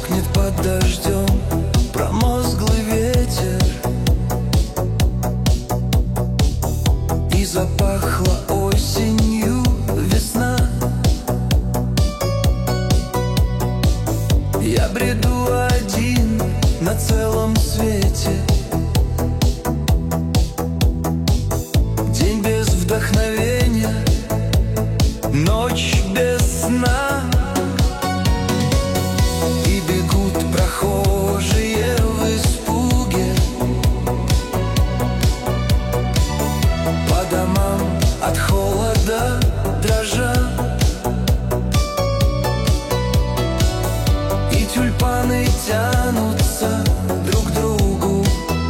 мокнет под дождем промозглый ветер, и запахла осенью весна. Я бреду один на целом свете, день без вдохновения, ночь без сна. И бегут прохожие в испуге по домам от холода дрожа. И тюльпаны тянутся друг к другу,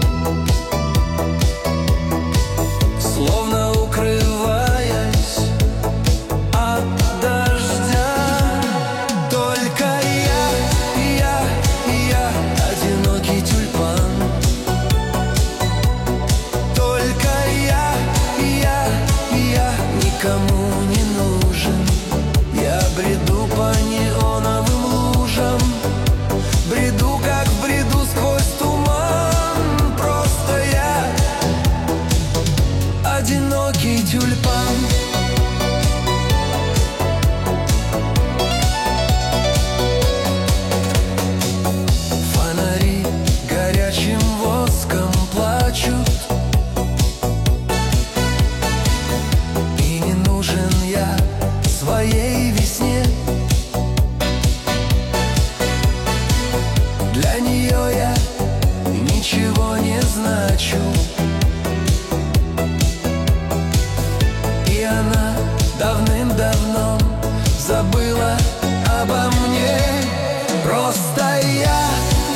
словно укрываясь от дождя. Только я, одинокий тюльпан. Только я никому не нужен. Я бреду по неоновым лужам, бреду, как бреду сквозь туман. Просто я одинокий тюльпан. Фонари горячим воском плачут, и не нужен я своей весне. Для нее я ничего не значу, и она давным-давно забыла обо мне. Просто я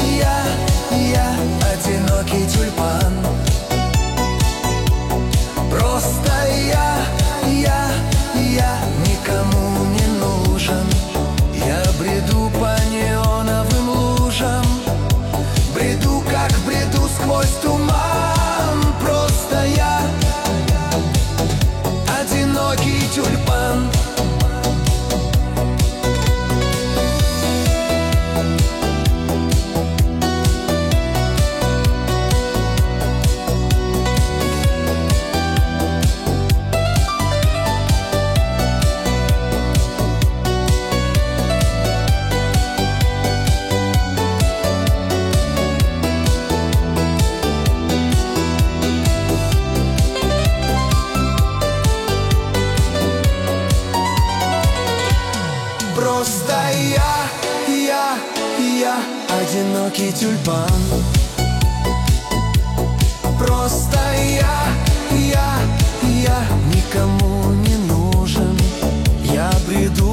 одинокий тюльпан. Просто я никому не нужен. Я бреду по неоновым лужам, бреду, как бреду сквозь туман. Просто я одинокий тюльпан. Просто я одинокий тюльпан. Просто я никому не нужен. Я бреду